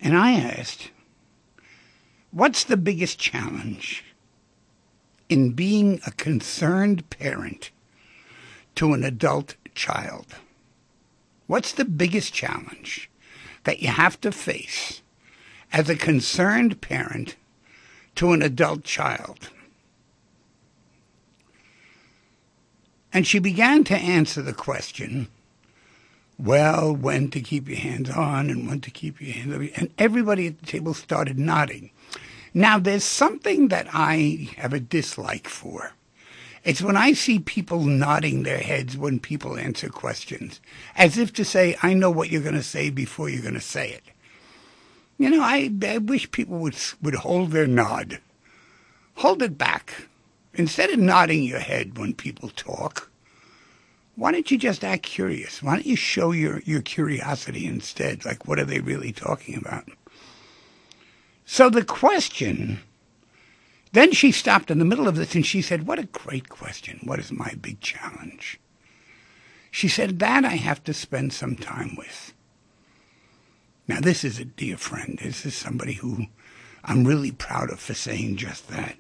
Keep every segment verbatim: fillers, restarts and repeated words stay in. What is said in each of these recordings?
And I asked, what's the biggest challenge in being a concerned parent to an adult child? What's the biggest challenge that you have to face as a concerned parent to an adult child? And she began to answer the question, well, when to keep your hands on and when to keep your hands off. And everybody at the table started nodding. Now, there's something that I have a dislike for. It's when I see people nodding their heads when people answer questions, as if to say, I know what you're going to say before you're going to say it. You know, I, I wish people would would hold their nod. Hold it back. Instead of nodding your head when people talk, why don't you just act curious? Why don't you show your, your curiosity instead? Like, what are they really talking about? So the question, then she stopped in the middle of this and she said, what a great question. What is my big challenge? She said, that I have to spend some time with. Now, this is a dear friend. This is somebody who I'm really proud of for saying just that.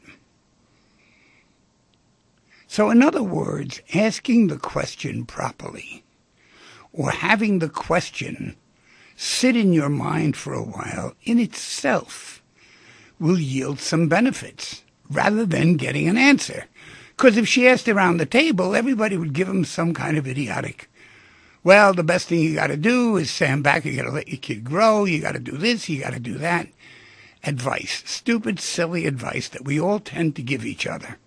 So in other words, asking the question properly or having the question sit in your mind for a while in itself will yield some benefits rather than getting an answer. Because if she asked around the table, everybody would give him some kind of idiotic, well, the best thing you got to do is stand back, you got to let your kid grow, you got to do this, you got to do that. Advice, stupid, silly advice that we all tend to give each other.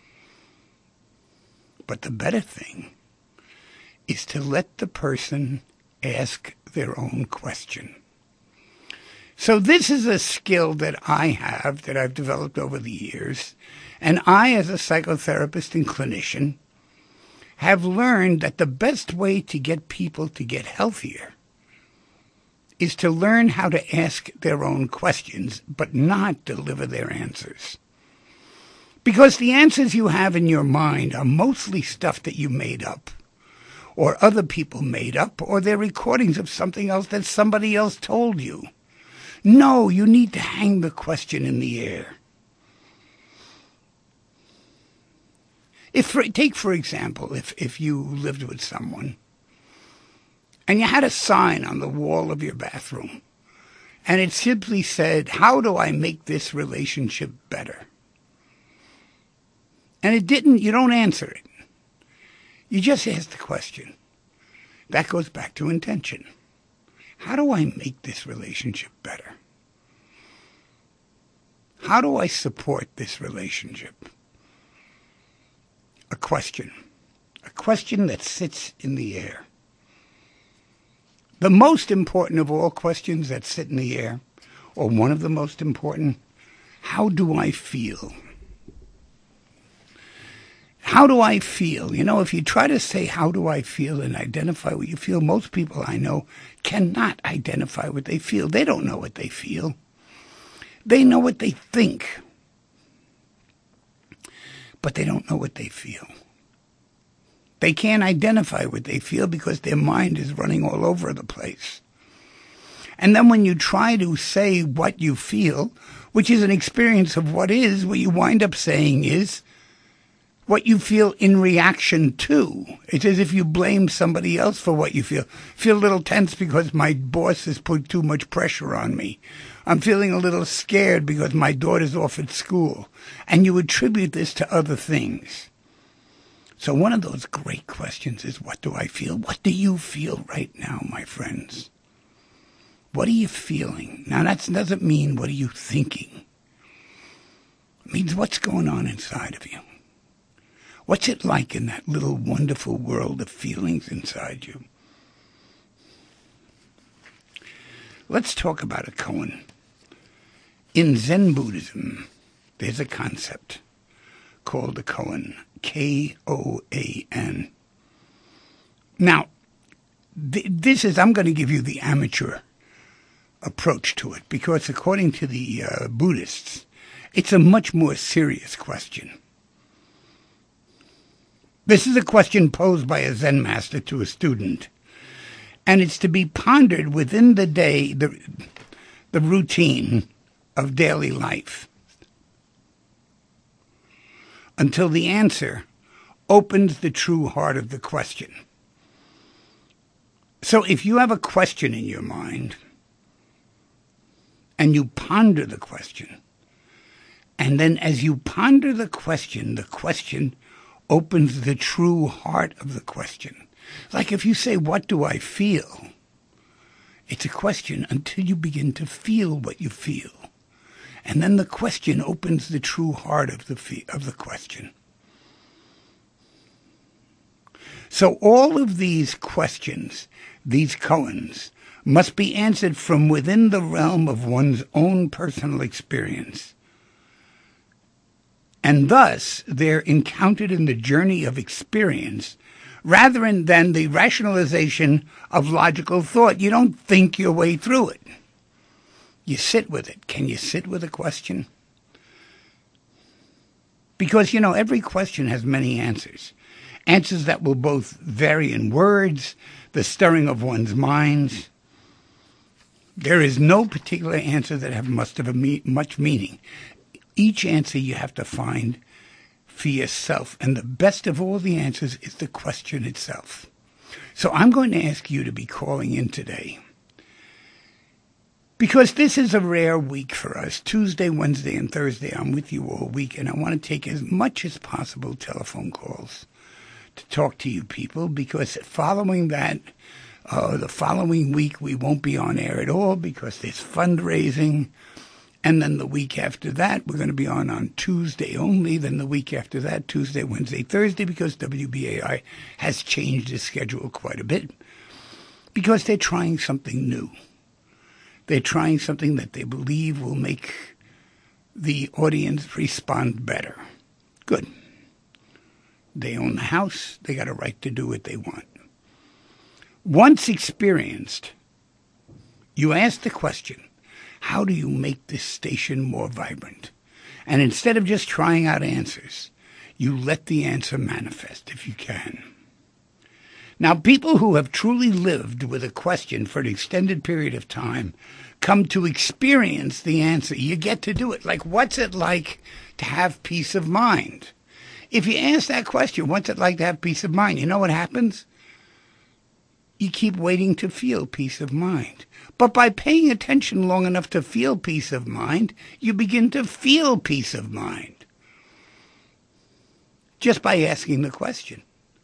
But the better thing is to let the person ask their own question. So this is a skill that I have, that I've developed over the years, and I, as a psychotherapist and clinician, have learned that the best way to get people to get healthier is to learn how to ask their own questions, but not deliver their answers. Because the answers you have in your mind are mostly stuff that you made up, or other people made up, or they're recordings of something else that somebody else told you. No, you need to hang the question in the air. If, for, take, for example, if, if you lived with someone, and you had a sign on the wall of your bathroom, and it simply said, how do I make this relationship better? And it didn't, you don't answer it. You just ask the question. That goes back to intention. How do I make this relationship better? How do I support this relationship? A question. A question that sits in the air. The most important of all questions that sit in the air, or one of the most important, how do I feel? How do I feel? You know, if you try to say, how do I feel, and identify what you feel, most people I know cannot identify what they feel. They don't know what they feel. They know what they think, but they don't know what they feel. They can't identify what they feel because their mind is running all over the place. And then when you try to say what you feel, which is an experience of what is, what you wind up saying is what you feel in reaction to. It's as if you blame somebody else for what you feel. Feel a little tense because my boss has put too much pressure on me. I'm feeling a little scared because my daughter's off at school. And you attribute this to other things. So one of those great questions is, what do I feel? What do you feel right now, my friends? What are you feeling? Now, that doesn't mean what are you thinking. It means what's going on inside of you. What's it like in that little wonderful world of feelings inside you? Let's talk about a koan. In Zen Buddhism, there's a concept called a koan, K O A N. Now, th- this is, I'm going to give you the amateur approach to it, because according to the uh, Buddhists, it's a much more serious question. This is a question posed by a Zen master to a student, and it's to be pondered within the day, the, the routine of daily life until the answer opens the true heart of the question. So if you have a question in your mind and you ponder the question, and then as you ponder the question, the question opens the true heart of the question. Like if you say, what do I feel? It's a question until you begin to feel what you feel. And then the question opens the true heart of the fe- of the question. So all of these questions, these koans, must be answered from within the realm of one's own personal experience. And thus, they're encountered in the journey of experience rather than the rationalization of logical thought. You don't think your way through it. You sit with it. Can you sit with a question? Because, you know, every question has many answers. Answers that will both vary in words, the stirring of one's minds. There is no particular answer that have must have a me- much meaning. Each answer you have to find for yourself. And the best of all the answers is the question itself. So I'm going to ask you to be calling in today, because this is a rare week for us. Tuesday, Wednesday, and Thursday, I'm with you all week, and I want to take as much as possible telephone calls to talk to you people, because following that, uh, the following week, we won't be on air at all because there's fundraising. And then the week after that, we're going to be on on Tuesday only. Then the week after that, Tuesday, Wednesday, Thursday, because W B A I has changed its schedule quite a bit, because they're trying something new. They're trying something that they believe will make the audience respond better. Good. They own the house. They got a right to do what they want. Once experienced, you ask the question, how do you make this station more vibrant? And instead of just trying out answers, you let the answer manifest if you can. Now, people who have truly lived with a question for an extended period of time come to experience the answer. You get to do it. Like, what's it like to have peace of mind? If you ask that question, what's it like to have peace of mind? You know what happens? You keep waiting to feel peace of mind. But by paying attention long enough to feel peace of mind, you begin to feel peace of mind. Just by asking the question.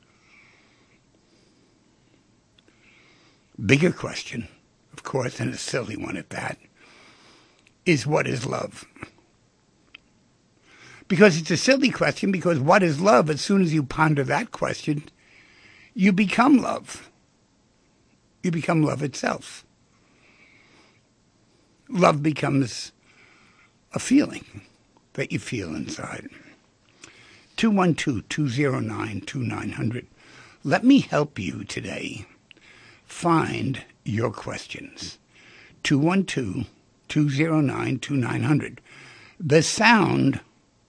Bigger question, of course, and a silly one at that, is what is love? Because it's a silly question, because what is love? As soon as you ponder that question, you become love. You become love itself. Love becomes a feeling that you feel inside. two one two, two zero nine, two nine zero zero. Let me help you today find your questions. two one two, two zero nine, two nine zero zero. The sound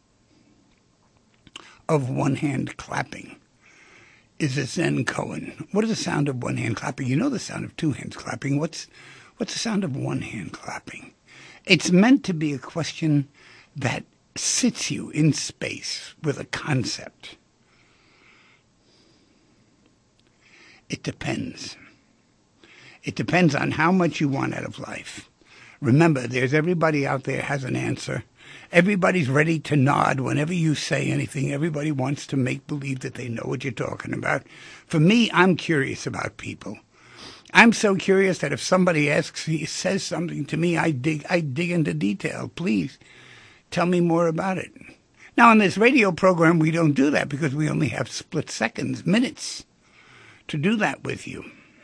of one hand clapping is a Zen koan. What is the sound of one hand clapping? You know the sound of two hands clapping. What's what's the sound of one hand clapping? It's meant to be a question that sits you in space with a concept. It depends. It depends on how much you want out of life. Remember, there's everybody out there has an answer. Everybody's ready to nod whenever you say anything. Everybody wants to make believe that they know what you're talking about. For me, I'm curious about people. I'm so curious that if somebody asks, he says something to me, I dig, I dig into detail. Please tell me more about it. Now, on this radio program, we don't do that because we only have split seconds, minutes to do that with you.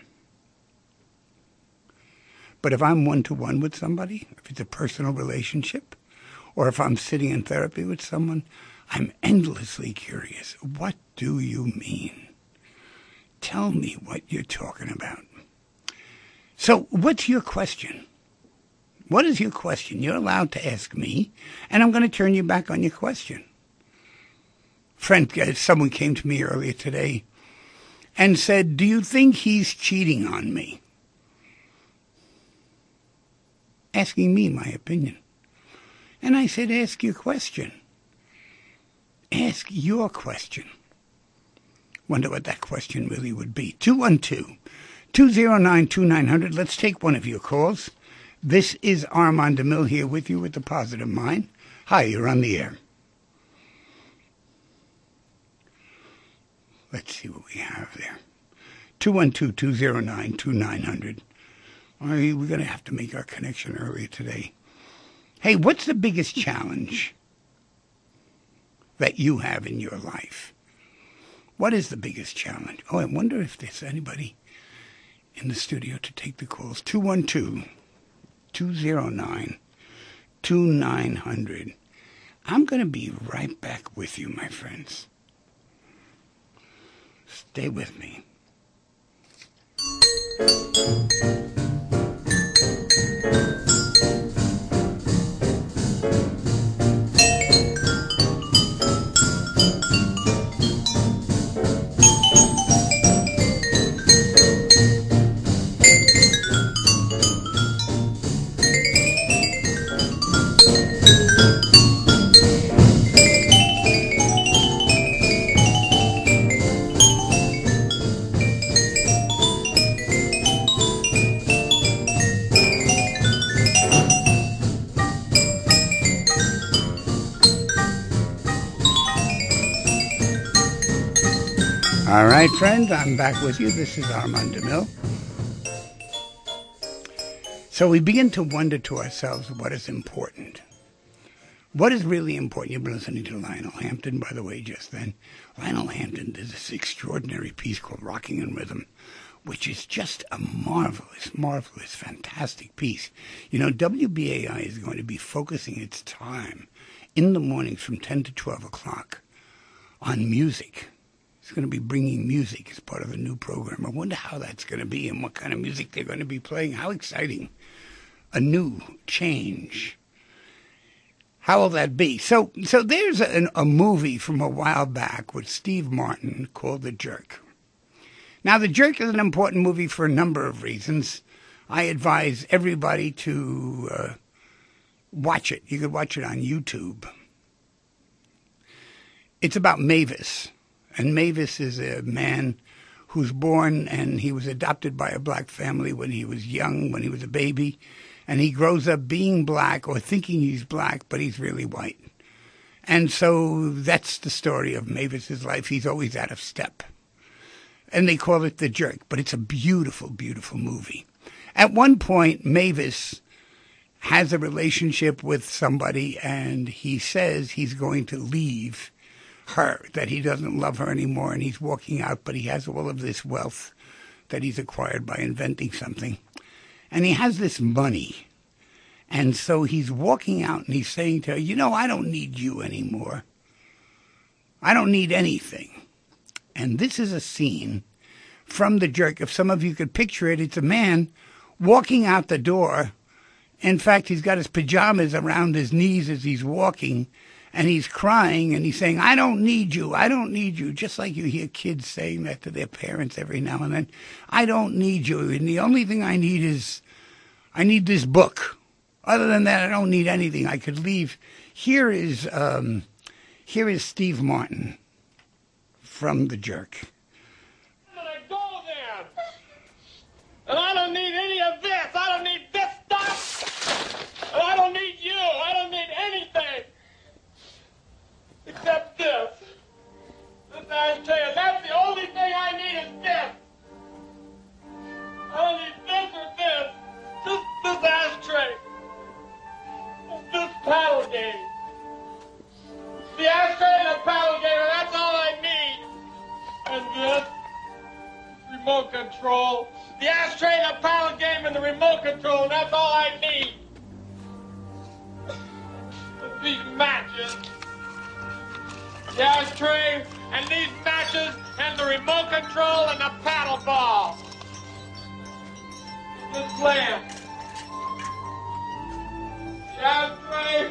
But if I'm one-to-one with somebody, if it's a personal relationship, or if I'm sitting in therapy with someone, I'm endlessly curious. What do you mean? Tell me what you're talking about. So what's your question? What is your question? You're allowed to ask me, and I'm going to turn you back on your question. Friend, someone came to me earlier today and said, do you think he's cheating on me? asking me my opinion. And I said, ask your question. Ask your question. Wonder what that question really would be. two one two, two zero nine, two nine zero zero. Let's take one of your calls. This is Armand DeMille here with you with the Positive Mind. Hi, you're on the air. Let's see what we have there. two one two, two zero nine, two nine zero zero. All right, we're going to have to make our connection earlier today. Hey, what's the biggest challenge that you have in your life? What is the biggest challenge? Oh, I wonder if there's anybody in the studio to take the calls. two one two, two zero nine, two nine zero zero. I'm going to be right back with you, my friends. Stay with me. All right, friends, I'm back with you. This is Armand DeMille. So we begin to wonder to ourselves what is important. What is really important? You've been listening to Lionel Hampton, by the way, just then. Lionel Hampton did this extraordinary piece called Rocking in Rhythm, which is just a marvelous, marvelous, fantastic piece. You know, W B A I is going to be focusing its time in the mornings from ten to twelve o'clock on music. It's going to be bringing music as part of a new program. I wonder how that's going to be and what kind of music they're going to be playing. How exciting. A new change. How will that be? So so there's a, a movie from a while back with Steve Martin called The Jerk. Now, The Jerk is an important movie for a number of reasons. I advise everybody to uh, watch it. You could watch it on YouTube. It's about Mavis. And Mavis is a man who's born, and he was adopted by a black family when he was young, when he was a baby. And he grows up being black or thinking he's black, but he's really white. And so that's the story of Mavis's life. He's always out of step. And they call it The Jerk, but it's a beautiful, beautiful movie. At one point, Mavis has a relationship with somebody, and he says he's going to leave her, that he doesn't love her anymore, and he's walking out, but he has all of this wealth that he's acquired by inventing something. And he has this money. And so he's walking out and he's saying to her, you know, I don't need you anymore. I don't need anything. And this is a scene from The Jerk. If some of you could picture it, it's a man walking out the door. In fact, he's got his pajamas around his knees as he's walking. And he's crying, and he's saying, I don't need you, I don't need you, just like you hear kids saying that to their parents every now and then. I don't need you, and the only thing I need is, I need this book. Other than that, I don't need anything. I could leave. Here is, um, here is Steve Martin from The Jerk. I'm gonna go there, and I don't need any of this. I don't need this stuff, and I don't need you. I don't need anything. Except this. This ashtray, and that's the only thing I need is this. I don't need this or this. Just this ashtray. This paddle game. The ashtray and the paddle game, and that's all I need. And this remote control. The ashtray and the paddle game and the remote control, and that's all I need. These matches. The ashtray, and these matches, and the remote control, and the paddle ball. This lamp. The ashtray,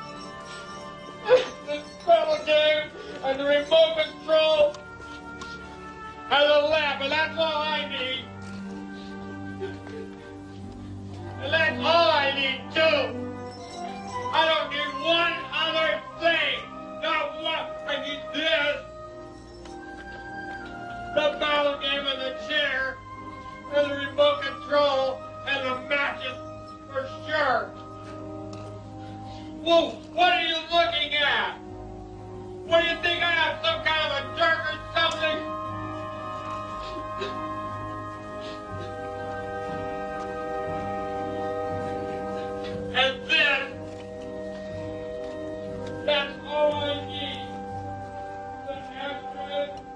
this paddle game, and the remote control, and the lamp, and that's all I need. And that's all I need, too. The battle game and the chair, and the remote control, and the matches for sure. Well, what are you looking at? What do you think, I have some kind of a jerk or something? And then, that's all I need. The asteroid.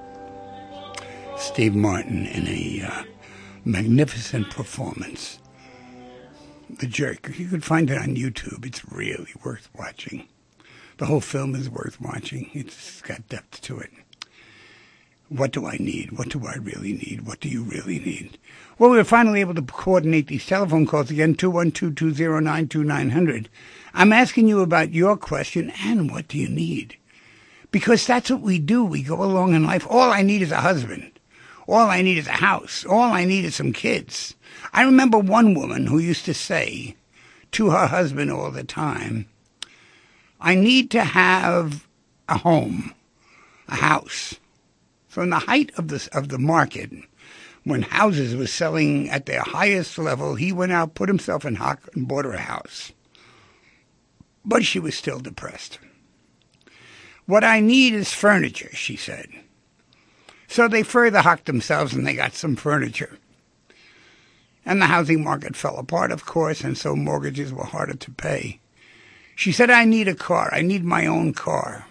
Steve Martin in a uh, magnificent performance. The Jerk. You could find it on YouTube. It's really worth watching. The whole film is worth watching. It's got depth to it. What do I need? What do I really need? What do you really need? Well, we were finally able to coordinate these telephone calls again, two one two, two zero nine, two nine zero zero. I'm asking you about your question and what do you need? Because that's what we do. We go along in life. All I need is a husband. All I need is a house. All I need is some kids. I remember one woman who used to say to her husband all the time, I need to have a home, a house. So in the height of the, of the market, when houses were selling at their highest level, he went out, put himself in hock, and bought her a house. But she was still depressed. What I need is furniture, she said. So they further hocked themselves and they got some furniture. And the housing market fell apart, of course, and so mortgages were harder to pay. She said, I need a car. I need my own car.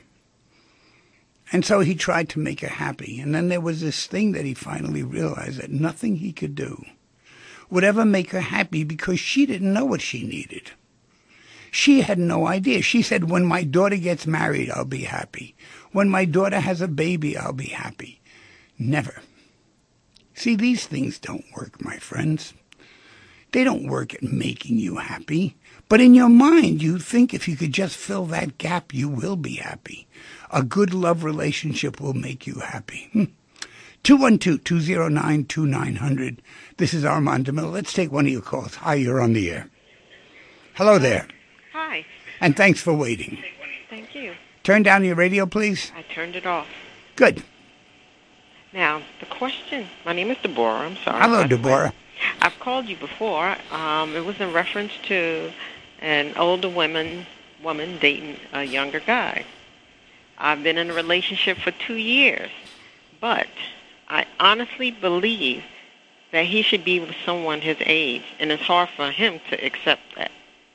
And so he tried to make her happy. And then there was this thing that he finally realized that nothing he could do would ever make her happy because she didn't know what she needed. She had no idea. She said, when my daughter gets married, I'll be happy. When my daughter has a baby, I'll be happy. Never. See, these things don't work, my friends. They don't work at making you happy. But in your mind, you think if you could just fill that gap, you will be happy. A good love relationship will make you happy. Hmm. two one two, two zero nine, two nine zero zero. This is Armand DeMille. Let's take one of your calls. Hi, you're on the air. Hello there. Hi. And thanks for waiting. Thank you. Turn down your radio, please. I turned it off. Good. Now, the question, my name is Deborah, I'm sorry. Hello, Deborah. I've called you before. Um, it was in reference to an older woman, woman dating a younger guy. I've been in a relationship for two years, but I honestly believe that he should be with someone his age, and it's hard for him to accept that.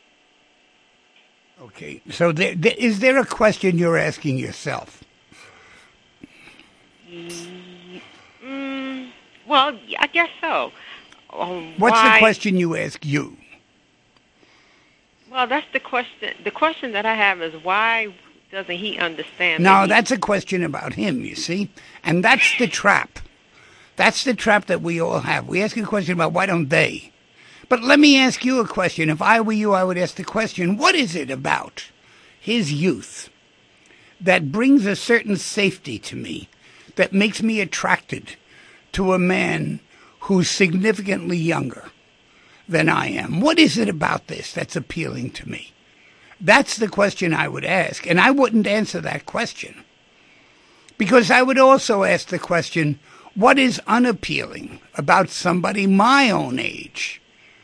Okay, so there, there, is there a question you're asking yourself? Mm, well, I guess so. Um, What's why, the question you ask you? Well, that's the question. The question that I have is why doesn't he understand? No, that he, that's a question about him, you see? And that's the trap. That's the trap that we all have. We ask a question about why don't they? But let me ask you a question. If I were you, I would ask the question, what is it about his youth that brings a certain safety to me, that makes me attracted to a man who's significantly younger than I am? What is it about this that's appealing to me? That's the question I would ask, and I wouldn't answer that question. Because I would also ask the question, what is unappealing about somebody my own age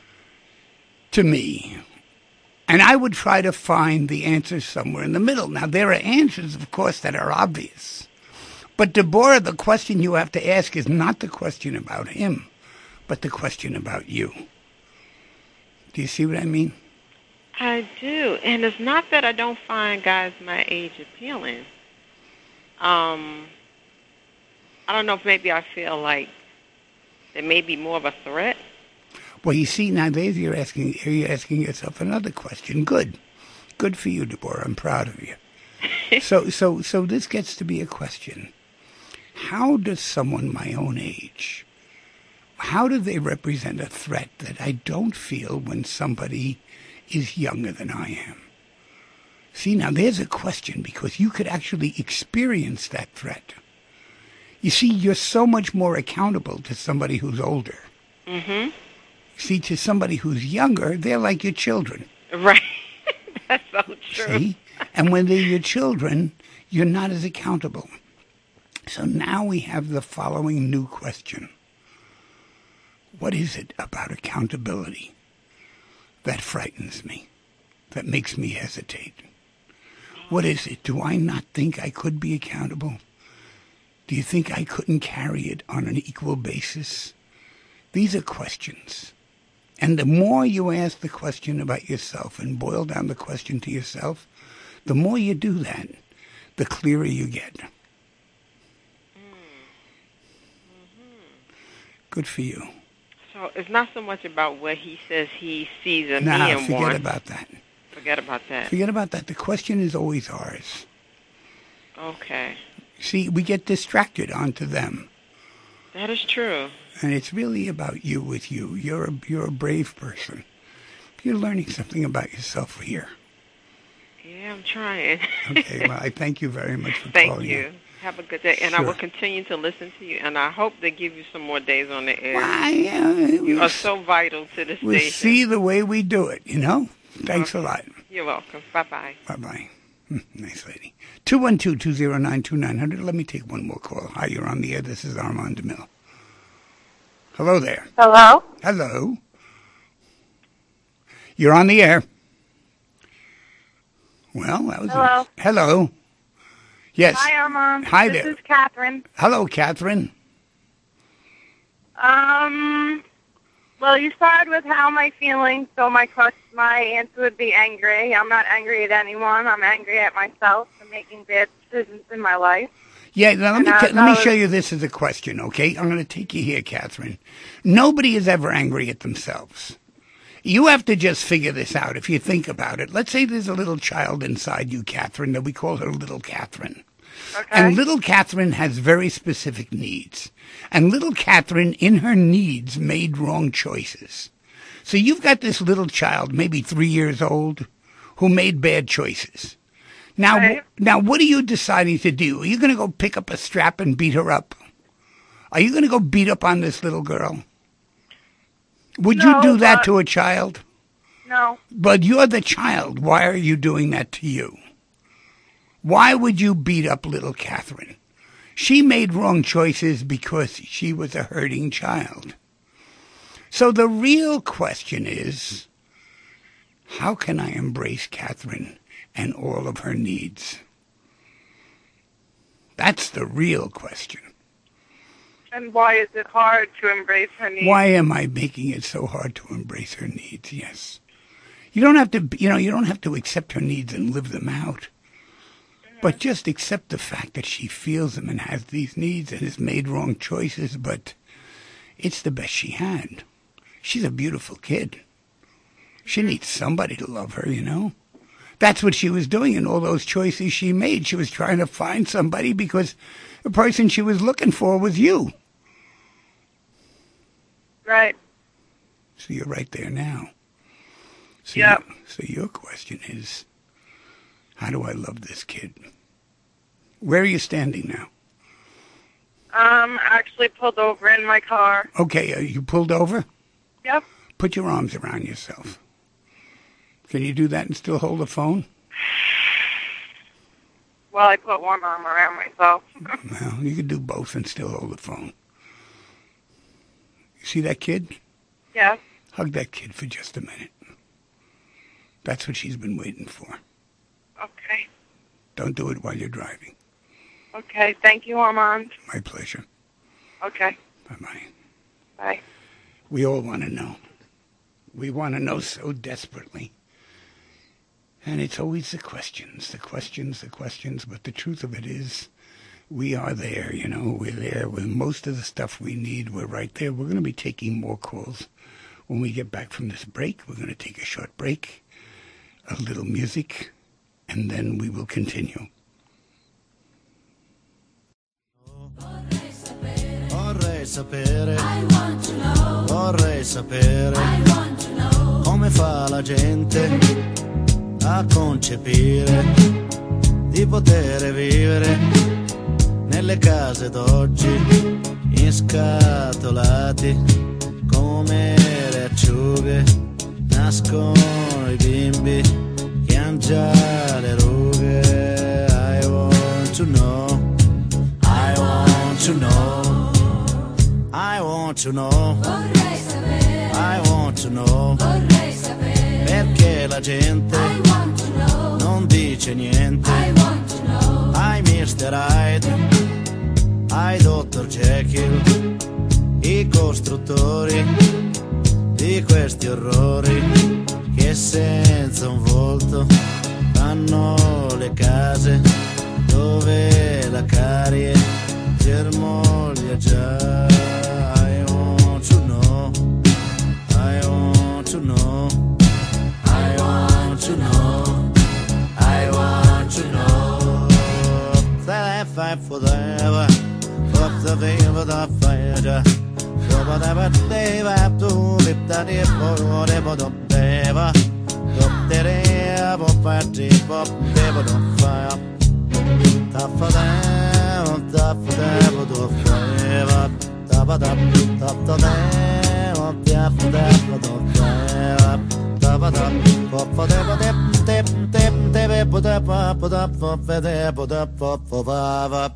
to me? And I would try to find the answer somewhere in the middle. Now, there are answers, of course, that are obvious. But, Deborah, the question you have to ask is not the question about him, but the question about you. Do you see what I mean? I do. And it's not that I don't find guys my age appealing. Um, I don't know if maybe I feel like there may be more of a threat. Well, you see, now there you're asking, you're asking yourself another question. Good. Good for you, Deborah. I'm proud of you. so, so, so this gets to be a question. How does someone my own age, how do they represent a threat that I don't feel when somebody is younger than I am? See, now there's a question, because you could actually experience that threat. You see, you're so much more accountable to somebody who's older. Mm-hmm. See, to somebody who's younger, they're like your children. Right. That's so true. See? And when they're your children, you're not as accountable. So now we have the following new question. What is it about accountability that frightens me, that makes me hesitate? What is it? Do I not think I could be accountable? Do you think I couldn't carry it on an equal basis? These are questions. And the more you ask the question about yourself and boil down the question to yourself, the more you do that, the clearer you get. Mm. Mm-hmm. Good for you. So it's not so much about what he says he sees in nah, me and forget wants. about that. Forget about that. Forget about that. The question is always ours. Okay. See, we get distracted onto them. That is true. And it's really about you with you. You're a, you're a brave person. You're learning something about yourself here. Yeah, I'm trying. Okay, well, I thank you very much for thank calling. Thank you. In. Have a good day. And sure. I will continue to listen to you. And I hope they give you some more days on the air. Well, yeah, you we'll, are so vital to the we'll station. We'll see the way we do it, you know? Thanks okay. a lot. You're welcome. Bye-bye. Bye-bye. Nice lady. two one two, two zero nine, two nine zero zero. Let me take one more call. Hi, you're on the air. This is Armand DeMille. Hello there. Hello? Hello. You're on the air. Well, that was... Hello. A... Hello. Yes. Hi, Armand. Hi this there. This is Catherine. Hello, Catherine. Um... Well, you started with how am I feeling, so my question, my answer would be angry. I'm not angry at anyone. I'm angry at myself for making bad decisions in my life. Yeah, now let me, uh, t- let me show you this as a question, okay? I'm going to take you here, Catherine. Nobody is ever angry at themselves. You have to just figure this out if you think about it. Let's say there's a little child inside you, Catherine, that we call her Little Catherine. Okay. And little Catherine has very specific needs. And little Catherine, in her needs, made wrong choices. So you've got this little child, maybe three years old, who made bad choices. Now, right. now, what are you deciding to do? Are you going to go pick up a strap and beat her up? Are you going to go beat up on this little girl? Would no, you do that but, to a child? No. But you're the child. Why are you doing that to you? Why would you beat up little Catherine? She made wrong choices because she was a hurting child. So the real question is, how can I embrace Catherine and all of her needs? That's the real question. And why is it hard to embrace her needs? Why am I making it so hard to embrace her needs? Yes. You don't have to, you know, you don't have to accept her needs and live them out. But just accept the fact that she feels them and has these needs and has made wrong choices, but it's the best she had. She's a beautiful kid. She needs somebody to love her, you know. That's what she was doing in all those choices she made. She was trying to find somebody because the person she was looking for was you. Right. So you're right there now. So yeah. You, so your question is, how do I love this kid? Where are you standing now? Um, actually pulled over in my car. Okay, uh, you pulled over? Yep. Put your arms around yourself. Can you do that and still hold the phone? Well, I put one arm around myself. Well, you can do both and still hold the phone. You see that kid? Yeah. Hug that kid for just a minute. That's what she's been waiting for. Okay. Don't do it while you're driving. Okay. Thank you, Armand. My pleasure. Okay. Bye-bye. Bye. We all want to know. We want to know so desperately. And it's always the questions, the questions, the questions. But the truth of it is, we are there, you know. We're there with most of the stuff we need. We're right there. We're going to be taking more calls when we get back from this break. We're going to take a short break, a little music, and then we will continue. Vorrei sapere, vorrei sapere come fa la gente a concepire di poter vivere nelle case d'oggi inscatolati come le acciughe, nascono i bimbi che han già le rughe. I want to know, I want to know, vorrei sapere, I want to know, vorrei sapere, perché la gente I want to know, non dice niente. I want to know, Ai mister Hyde, ai dottor Jekyll, i costruttori di questi orrori che senza un volto fanno le case dove la carie germoglia già. I want to know, I want to know, I want to know, I want to know. That I fight for the ever, of the favor the fire. So whatever they have to live that if for whatever the ever. Up there, up at the up, never don't fire. Top for them, top for them, don't fire. Top of them, top of them, top for them, don't fire. Top of them, pop for them, dip, dip, dip, dip, put up, put up, put up, put up, put up,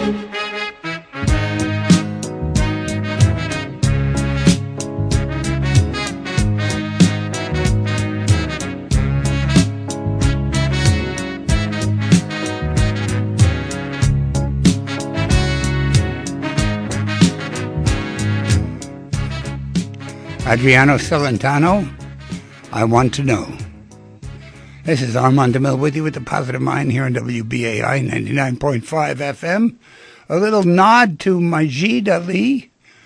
Adriano Celentano, I want to know. This is Armand DeMille with you with the Positive Mind here on W B A I ninety-nine point five F M. A little nod to Majid Ali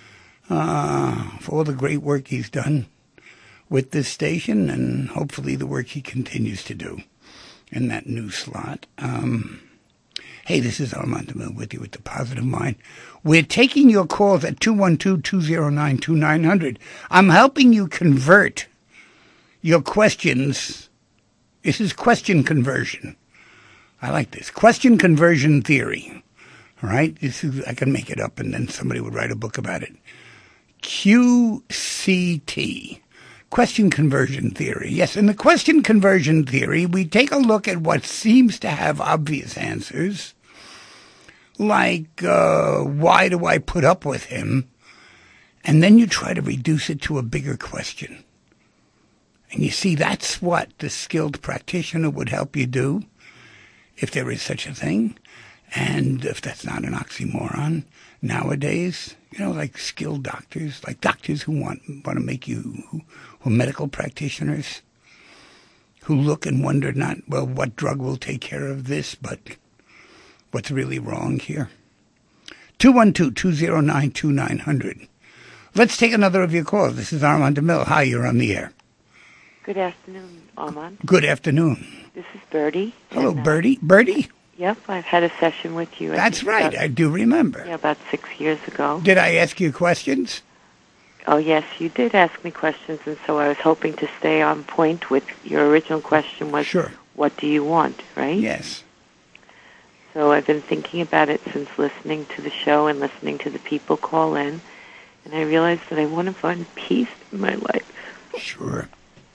uh, for all the great work he's done with this station and hopefully the work he continues to do in that new slot. Um, hey, this is Armand DeMille with you with the Positive Mind. We're taking your calls at two one two, two zero nine, two nine zero zero. I'm helping you convert your questions. This is question conversion. I like this. Question conversion theory. All right? This is, I can make it up and then somebody would write a book about it. Q C T. Question conversion theory. Yes, in the question conversion theory, we take a look at what seems to have obvious answers, like, uh, why do I put up with him? And then you try to reduce it to a bigger question. And you see, that's what the skilled practitioner would help you do, if there is such a thing. And if that's not an oxymoron, nowadays, you know, like skilled doctors, like doctors who want, want to make you, who, who are medical practitioners, who look and wonder not, well, what drug will take care of this, but what's really wrong here? two one two, two zero nine, two nine zero zero. Let's take another of your calls. This is Armand DeMille. Hi, you're on the air. Good afternoon, Armand. Good afternoon. This is Bertie. Hello, and, uh, Bertie. Bertie? Yep, I've had a session with you. I That's think right. About, I do remember. Yeah, about six years ago. Did I ask you questions? Oh, yes, you did ask me questions, and so I was hoping to stay on point with your original question was, Sure. What do you want, right? Yes. So I've been thinking about it since listening to the show and listening to the people call in, and I realized that I want to find peace in my life. Sure.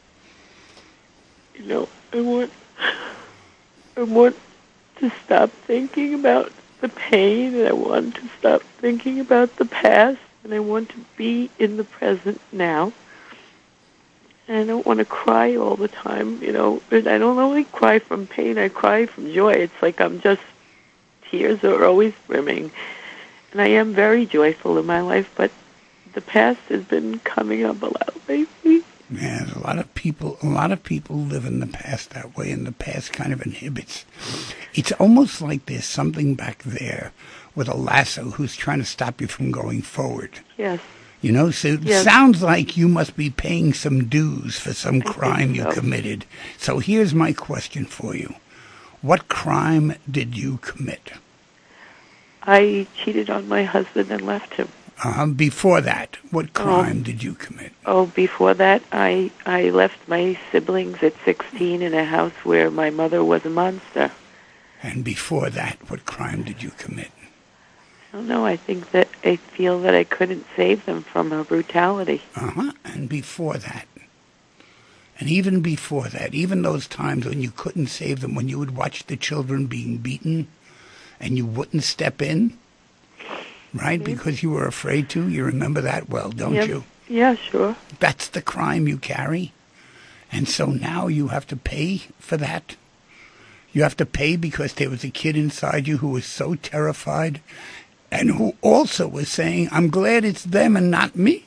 You know, I want, I want to stop thinking about the pain, and I want to stop thinking about the past, and I want to be in the present now. And I don't want to cry all the time, you know. And I don't only cry from pain, I cry from joy. It's like I'm just, tears are always brimming. And I am very joyful in my life, but the past has been coming up a lot lately. Yeah, there's a lot of people, a lot of people live in the past that way, and the past kind of inhibits. It's almost like there's something back there with a lasso who's trying to stop you from going forward. Yes. You know, so it Yes. sounds like you must be paying some dues for some crime you so. committed. So here's my question for you. What crime did you commit? I cheated on my husband and left him. Uh, before that, what crime oh. did you commit? Oh, before that, I I left my siblings at sixteen in a house where my mother was a monster. And before that, what crime did you commit? I don't know. I think that I feel that I couldn't save them from her brutality. Uh-huh. And before that, and even before that, even those times when you couldn't save them, when you would watch the children being beaten and you wouldn't step in, right? Because you were afraid to. You remember that well, don't Yep. you? Yeah, sure. That's the crime you carry. And so now you have to pay for that. You have to pay because there was a kid inside you who was so terrified and who also was saying, I'm glad it's them and not me.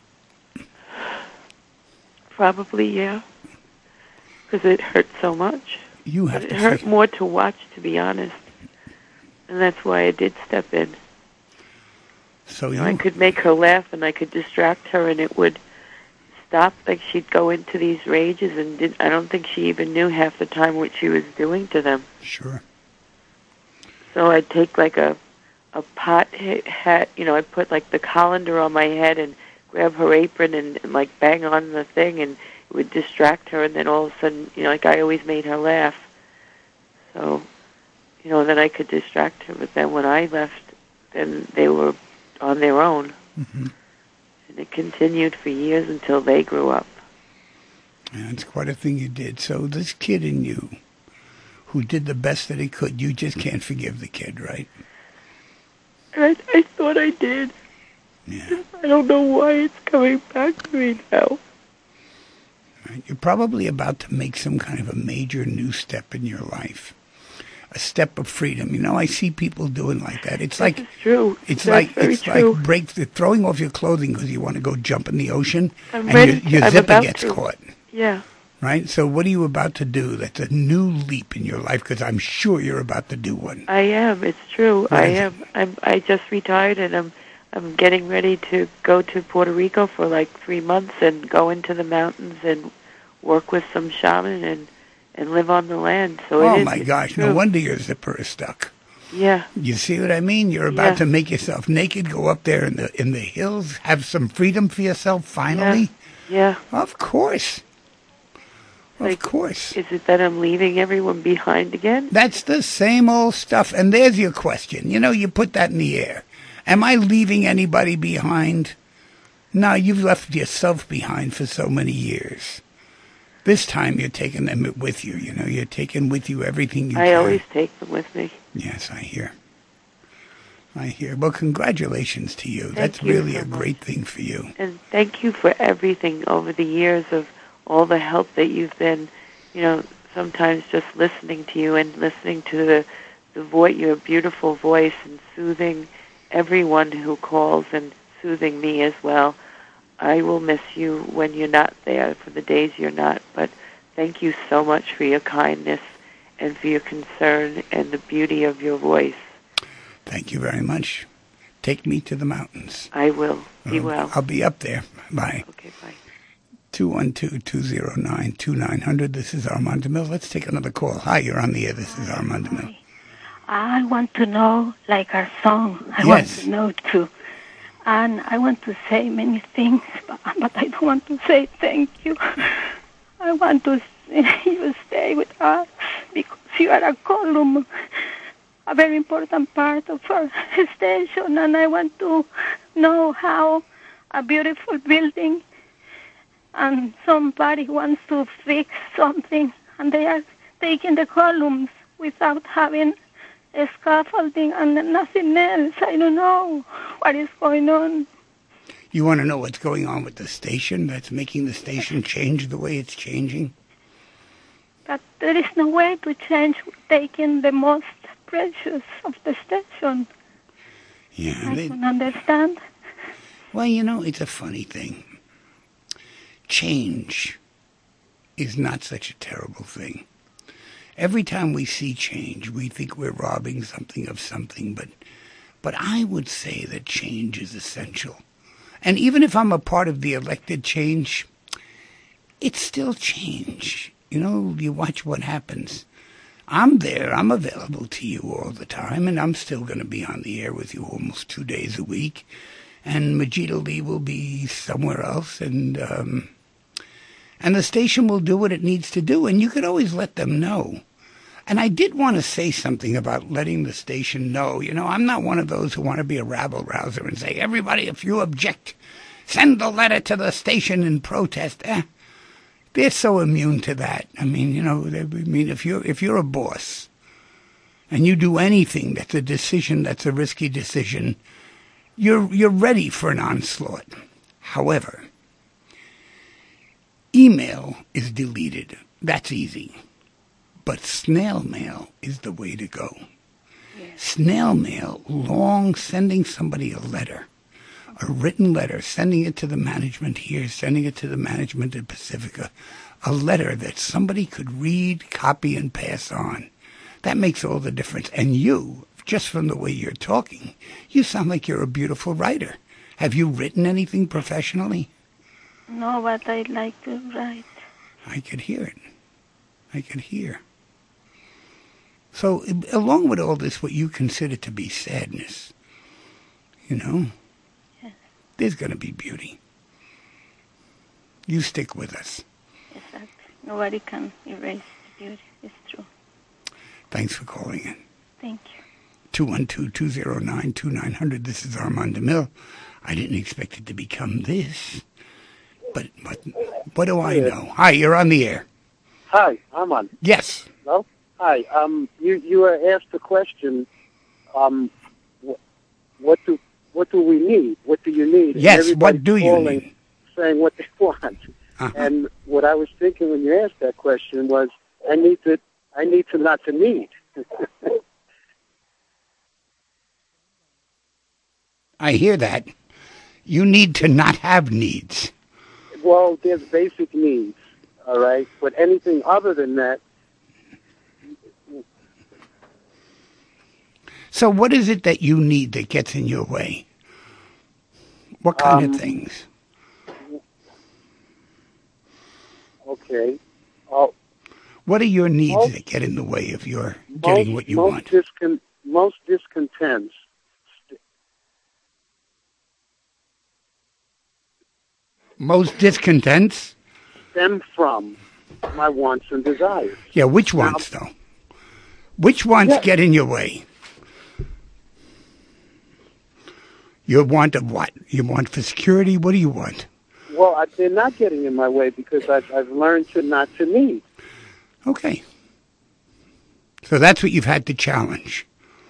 Probably, yeah. Because it hurt so much. You have But to it hurt fig- more to watch, to be honest. And that's why I did step in. So You you, know, I could make her laugh and I could distract her and it would stop. Like she'd go into these rages and did, I don't think she even knew half the time what she was doing to them. sure. So I'd take like a a pot ha- hat, you know, I'd put like the colander on my head and grab her apron and, and like bang on the thing and it would distract her and then all of a sudden, you know, like I always made her laugh. So, you know, then I could distract her. But then when I left, then they were on their own. hmm And it continued for years until they grew up. Yeah, it's quite a thing you did. So this kid in you who did the best that he could, you just can't forgive the kid, right? I, I thought I did. Yeah. I don't know why it's coming back to me now. Right? You're probably about to make some kind of a major new step in your life. A step of freedom. You know, I see people doing like that. It's like It's true. it's That's like very it's true. like break the, throwing off your clothing because you want to go jump in the ocean, I'm and ready your, to- your I'm zipper about gets to. caught. Yeah. Right? So what are you about to do? That's a new leap in your life because I'm sure you're about to do one. I am. It's true. What I is it? am. I'm. I just retired, and I'm. I'm getting ready to go to Puerto Rico for like three months and go into the mountains and work with some shaman and and live on the land. So it Oh is, my it's gosh, true. no wonder your zipper is stuck. Yeah. You see what I mean? You're about Yeah. to make yourself naked, go up there in the in the hills, have some freedom for yourself finally. Yeah. Of course. Of Like, course. Is it that I'm leaving everyone behind again? That's the same old stuff. And there's your question. You know, you put that in the air. Am I leaving anybody behind? No, you've left yourself behind for so many years. This time you're taking them with you. You know, you're taking with you everything you I can. always take them with me. Yes, I hear. I hear. Well, congratulations to you. Thank That's you really so a much. great thing for you. And thank you for everything over the years of all the help that you've been, you know, sometimes just listening to you and listening to the, the voice, your beautiful voice and soothing everyone who calls and soothing me as well. I will miss you when you're not there, for the days you're not, but thank you so much for your kindness and for your concern and the beauty of your voice. Thank you very much. Take me to the mountains. I will. Be Uh, well. I'll be up there. Bye. Okay, bye. two one two, two zero nine, two nine zero zero. This is Armand DeMille. Let's take another call. Hi, you're on the air. This is Armand DeMille. I want to know, like our song, I want Yes. to know too. And I want to say many things, but, but I don't want to say thank you. I want to say you stay with us because you are a column, a very important part of our station, and I want to know how a beautiful building and somebody wants to fix something, and they are taking the columns without having a scaffolding and nothing else. I don't know what is going on. You want to know what's going on with the station that's making the station change the way it's changing? But there is no way to change taking the most precious of the station. Yeah. I They, don't understand. well, you know, it's a funny thing. Change is not such a terrible thing. Every time we see change, we think we're robbing something of something, but but I would say that change is essential. And even if I'm a part of the elected change, it's still change. You know, you watch what happens. I'm there, I'm available to you all the time, and I'm still going to be on the air with you almost two days a week. And Majida Lee will be somewhere else, and um, and the station will do what it needs to do, and you could always let them know. And I did want to say something about letting the station know. You know, I'm not one of those who want to be a rabble-rouser and say, everybody, if you object, send a letter to the station in protest. Eh, they're so immune to that. I mean, you know, they, I mean, if you're, if you're a boss and you do anything that's a decision that's a risky decision, You're you're ready for an onslaught. However, email is deleted. That's easy. But snail mail is the way to go. Yes. Snail mail, long sending somebody a letter, a written letter, sending it to the management here, sending it to the management at Pacifica, a letter that somebody could read, copy, and pass on. That makes all the difference. And you, just from the way you're talking, you sound like you're a beautiful writer. Have you written anything professionally? No, but I'd like to write. I could hear it. I could hear. So, along with all this, what you consider to be sadness, you know, Yes. there's going to be beauty. You stick with us. Exactly. Nobody can erase the beauty. It's true. Thanks for calling in. Thank you. two one two, two zero nine, two nine zero zero. This is Armand DeMille. I didn't expect it to become this. But what, what do I know? Hi, you're on the air. Hi, I'm on. Yes. Hello? Hi. Um, you you were asked the question. Um, wh- what do what do we need? What do you need? And Yes, what everybody's do you calling, need? Saying what they want. Uh-huh. And what I was thinking when you asked that question was, I need to I need to not to need. I hear that. You need to not have needs. Well, there's basic needs, all right. But anything other than that, So what is it that you need that gets in your way? What kind Um, of things? okay. Uh, What are your needs most- that get in the way of your getting most, what you most want? Discon- most discontents Most discontents? stem from my wants and desires. Yeah, which wants, though? Which wants Yeah. get in your way? Your want of what? You want for security? What do you want? Well, I, they're not getting in my way because I've, I've learned to not to need. Okay. So that's what you've had to challenge.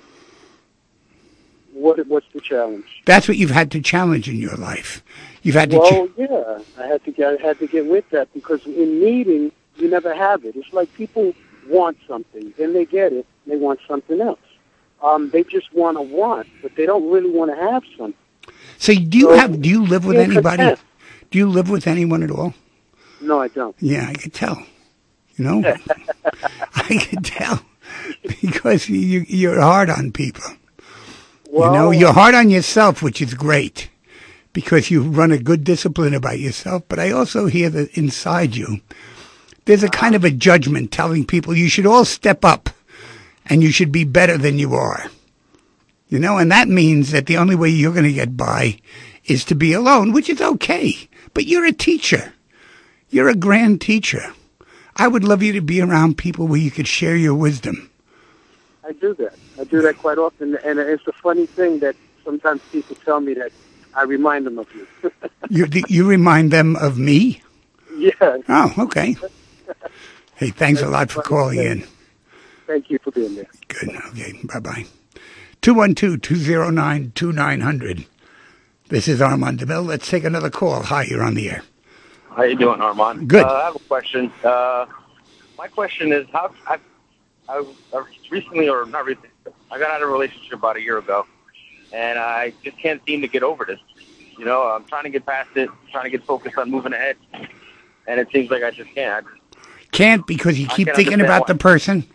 What What's the challenge? That's what you've had to challenge in your life. You've had to. Well, Ch- yeah, I had to get I had to get with that because in needing you never have it. It's like people want something, then they get it, and they want something else. Um, they just want to want, but they don't really want to have something. so do you so have? Do you live with being anybody? content. Do you live with anyone at all? No, I don't. Yeah, I could tell. You know, I could tell because you you're hard on people. Well, you know, you're hard on yourself, which is great because you run a good discipline about yourself. But I also hear that inside you, there's a kind of a judgment telling people you should all step up and you should be better than you are. You know, and that means that the only way you're going to get by is to be alone, which is okay. But you're a teacher. You're a grand teacher. I would love you to be around people where you could share your wisdom. I do that. I do that quite often, and it's a funny thing that sometimes people tell me that I remind them of you. You you remind them of me? Yeah. Oh, okay. Hey, thanks a lot for calling in. Thank you for being there. Good. Okay, bye-bye. two one two, two zero nine, two nine zero zero. This is Armand DeMille. Let's take another call. Hi, you're on the air. How you doing, Armand? Good. Uh, I have a question. Uh, my question is, how I, I, I recently, or not recently, I got out of a relationship about a year ago, and I just can't seem to get over this. You know, I'm trying to get past it, trying to get focused on moving ahead, and it seems like I just can't. Can't because you I keep can thinking understand about why. the person?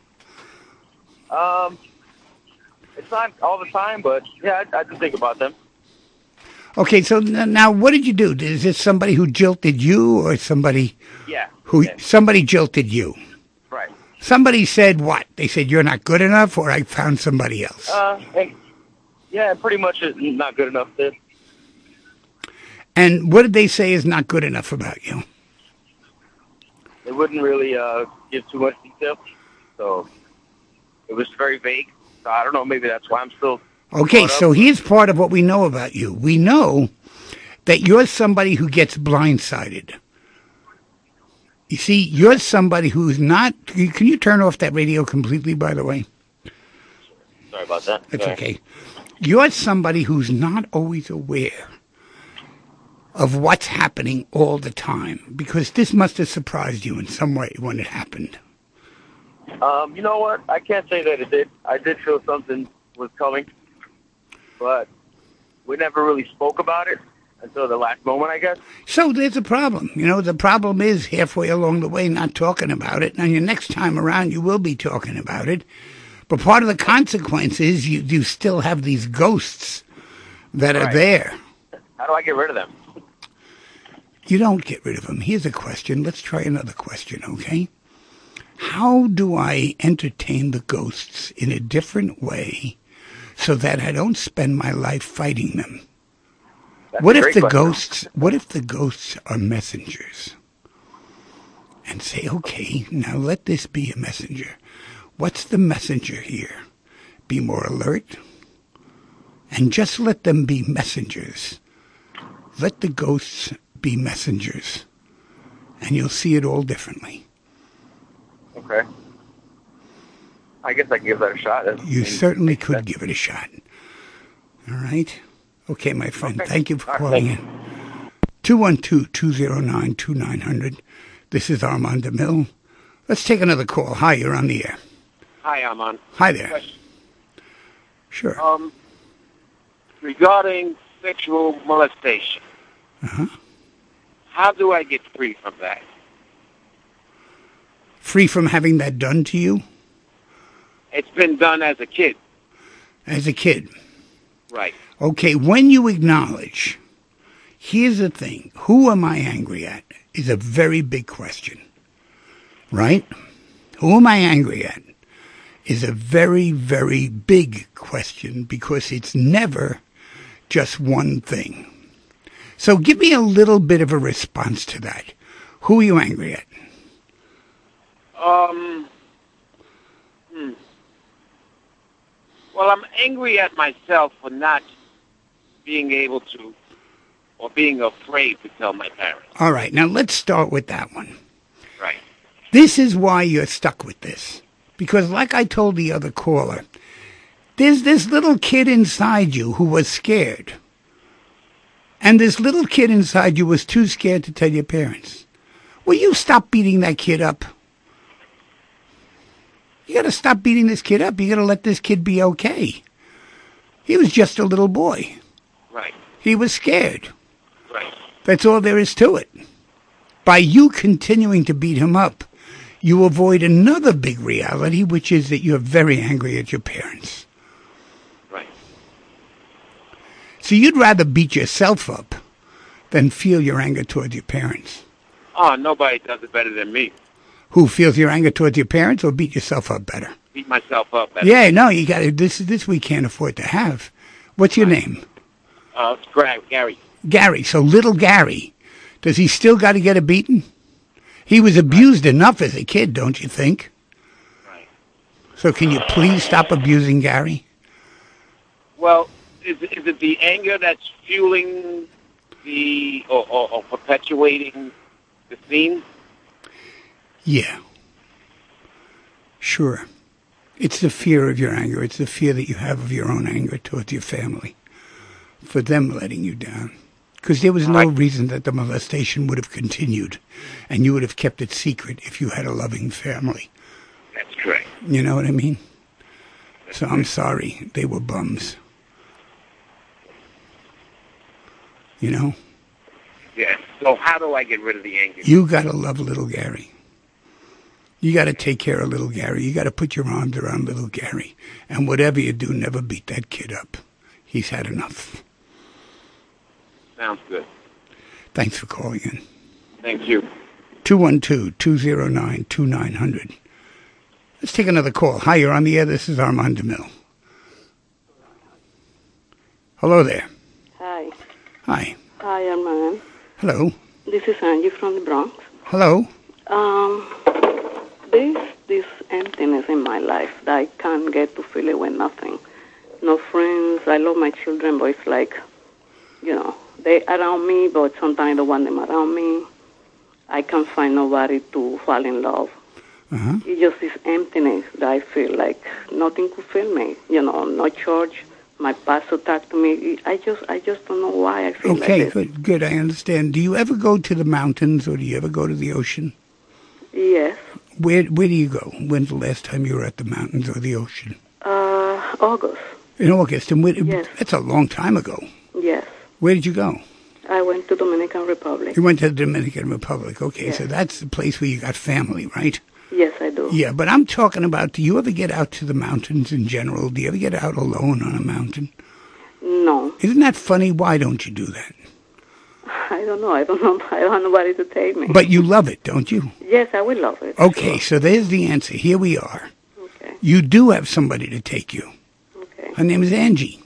Um, it's not all the time, but yeah, I, I do think about them. Okay, so n- now what did you do? Is this somebody who jilted you or somebody Yeah. who yeah. somebody jilted you? Right. Somebody said what? They said you're not good enough or I found somebody else. Uh, and, yeah, pretty much it's not good enough there. And what did they say is not good enough about you? They wouldn't really uh, give too much detail, so it was very vague. So I don't know, maybe that's why I'm still... Okay, caught up. so here's part of what we know about you. We know that you're somebody who gets blindsided. You see, you're somebody who's not... Can you turn off that radio completely, by the way? Sorry about that. That's Sorry. okay. You're somebody who's not always aware of what's happening all the time, because this must have surprised you in some way when it happened. Um, you know what? I can't say that it did. I did feel something was coming, but we never really spoke about it until the last moment, I guess. So there's a problem. You know, the problem is halfway along the way not talking about it. And your next time around, you will be talking about it. But part of the consequence is you, you still have these ghosts that are Right. there. How do I get rid of them? You don't get rid of them. Here's a question. Let's try another question, okay? How do I entertain the ghosts in a different way so that I don't spend my life fighting them? That's What a if great the question. ghosts what if the ghosts are messengers? And say, okay, now let this be a messenger. What's the messenger here? Be more alert. And just let them be messengers. Let the ghosts be messengers. And you'll see it all differently. Okay. I guess I can give that a shot. That's- You I mean, certainly makes could sense. give it a shot. All right? Okay, my friend. Okay. Thank you for All right, calling thank in. two one two, two zero nine, two nine zero zero. This is Armand DeMille. Let's take another call. Hi, you're on the air. Hi, Armand. Hi there. Question. Sure. Um, regarding sexual molestation, Uh-huh. how do I get free from that? Free from having that done to you It's been done as a kid, as a kid. right? Okay, when you acknowledge, here's the thing, who am I angry at is a very big question, right? Who am I angry at is a very, very big question because it's never just one thing. So give me a little bit of a response to that. Who are you angry at? Um, hmm. Well, I'm angry at myself for not being able to, or being afraid to tell my parents. All right, now let's start with that one. Right. This is why you're stuck with this. Because like I told the other caller, there's this little kid inside you who was scared. And this little kid inside you was too scared to tell your parents. Will you stop beating that kid up? You got to stop beating this kid up. You got to let this kid be okay. He was just a little boy. Right. He was scared. Right. That's all there is to it. By you continuing to beat him up, you avoid another big reality, which is that you're very angry at your parents. Right. So you'd rather beat yourself up than feel your anger towards your parents. Oh, nobody does it better than me. Who feels your anger towards your parents or beat yourself up better? Beat myself up better. Yeah, no, you got to. This this we can't afford to have. What's your name? Uh, it's Gra- Gary. Gary. So little Gary, does he still got to get a beating? He was abused enough as a kid, don't you think? Right. So can you please stop abusing Gary? Well, is, is it the anger that's fueling the, or, or, or perpetuating the scene? Yeah. Sure. It's the fear of your anger. It's the fear that you have of your own anger towards your family for them letting you down. Because there was no reason that the molestation would have continued and you would have kept it secret if you had a loving family. That's correct. You know what I mean? So I'm sorry. They were bums. You know? Yeah. So how do I get rid of the anger? You got to love little Gary. You got to take care of little Gary. You got to put your arms around little Gary. And whatever you do, never beat that kid up. He's had enough. Sounds good. Thanks for calling in. Thank you. two one two, two zero nine, two nine zero zero. Let's take another call. Hi, you're on the air. This is Armand DeMille. Hello there. Hi. Hi. Hi, Armand. Hello. This is Angie from the Bronx. Hello. Um, there's this emptiness in my life that I can't get to fill it with nothing. No friends. I love my children, but it's like, you know, they around me, but sometimes I don't want them around me. I can't find nobody to fall in love. Uh-huh. It's just this emptiness that I feel like nothing could fill me. You know, no church, my pastor talked to me. I just I just don't know why I feel Okay, like this. good, good. I understand. Do you ever go to the mountains or do you ever go to the ocean? Yes. Where Where do you go? When's the last time you were at the mountains or the ocean? Uh, August. In August. And where, Yes. that's a long time ago. Yes. Where did you go? I went to Dominican Republic. You went to the Dominican Republic. Okay, Yes. so that's the place where you got family, right? Yes, I do. Yeah, but I'm talking about, do you ever get out to the mountains in general? Do you ever get out alone on a mountain? No. Isn't that funny? Why don't you do that? I don't know. I don't know. I don't have nobody to take me. But you love it, don't you? Yes, I will love it. Okay, so there's the answer. Here we are. Okay. You do have somebody to take you. Okay. Her name is Angie.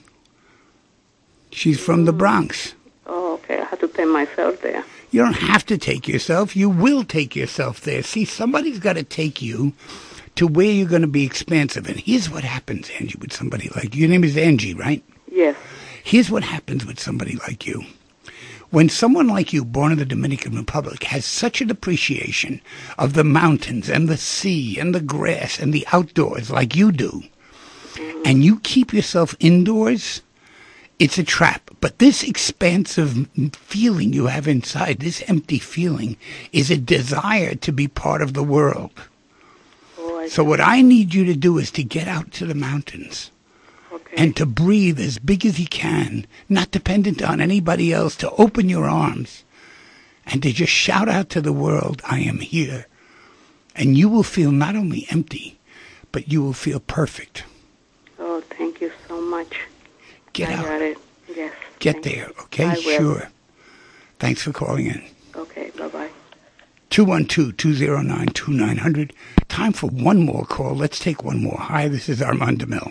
She's from the Bronx. Oh, okay. I have to take myself there. You don't have to take yourself. You will take yourself there. See, somebody's got to take you to where you're going to be expansive. And here's what happens, Angie, with somebody like you. Your name is Angie, right? Yes. Here's what happens with somebody like you. When someone like you, born in the Dominican Republic, has such an appreciation of the mountains and the sea and the grass and the outdoors like you do, and you keep yourself indoors, it's a trap. But this expansive feeling you have inside, this empty feeling, is a desire to be part of the world. Oh, I So what I need you to do is to get out to the mountains. Okay. And to breathe as big as you can, not dependent on anybody else, to open your arms and to just shout out to the world, I am here. And you will feel not only empty, but you will feel perfect. Oh, thank you so much. Get I out. got it. Yes. Get thank there, you. okay? I will. Sure. Thanks for calling in. Okay, bye-bye. two one two, two zero nine, two nine zero zero. Time for one more call. Let's take one more. Hi, this is Armand DeMille.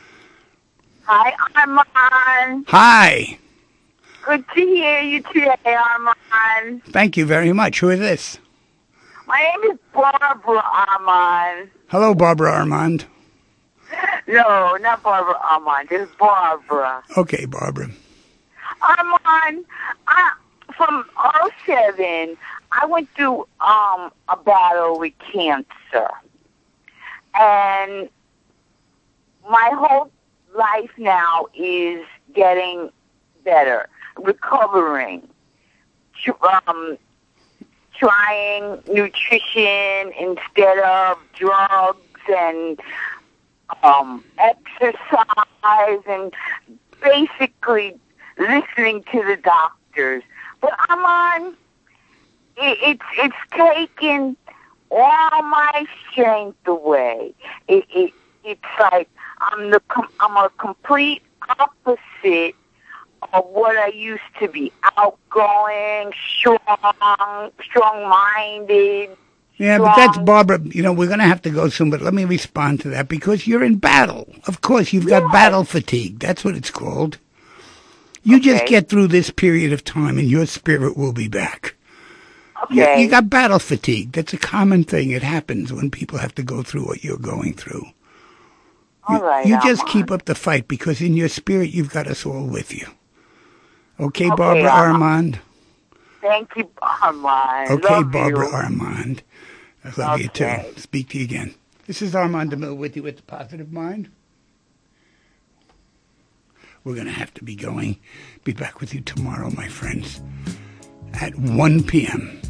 Hi, Armand. Hi. Good to hear you today, Armand. Thank you very much. Who is this? My name is Barbara Armand. Hello, Barbara Armand. No, not Barbara Armand. It's Barbara. Okay, Barbara. Armand, I, from oh seven, I went through um, a battle with cancer. And my whole life now is getting better, recovering, um, trying nutrition instead of drugs and um, exercise and basically listening to the doctors. But I'm on, it, it's, it's taken all my strength away. It, it, it's like I'm the com- I'm a complete opposite of what I used to be. Outgoing, strong, strong-minded. Yeah, but that's Barbara. You know, we're going to have to go soon, but let me respond to that because you're in battle. Of course, you've got Yes. battle fatigue. That's what it's called. You just Okay. get through this period of time and your spirit will be back. You, Okay. you got battle fatigue. That's a common thing. It happens when people have to go through what you're going through. All right, You just Armand. keep up the fight because in your spirit, you've got us all with you. Okay, Okay, Barbara Armand. Armand? Thank you, Armand. Okay, Love Barbara you. Armand. I love you Okay. too. Speak to you again. This is Armand DeMille with you with the Positive Mind. We're going to have to be going. Be back with you tomorrow, my friends, at one p.m.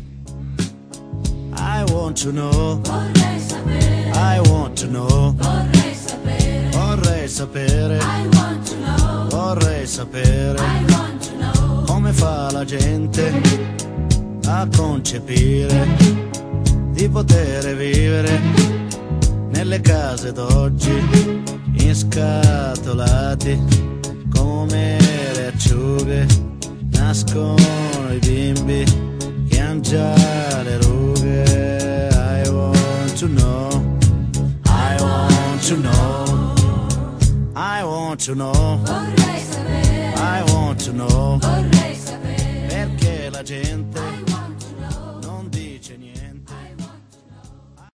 I want to know, Vorrei sapere, I want to know, vorrei sapere, vorrei sapere, I want to know, vorrei sapere I want to know, come fa la gente a concepire di poter vivere nelle case d'oggi inscatolati come le acciughe, nascono i bimbi che han già le rughe. I want to know, I want to know, I want to know, vorrei sapere, I want to know, vorrei sapere, perché la gente I want to know. non dice niente.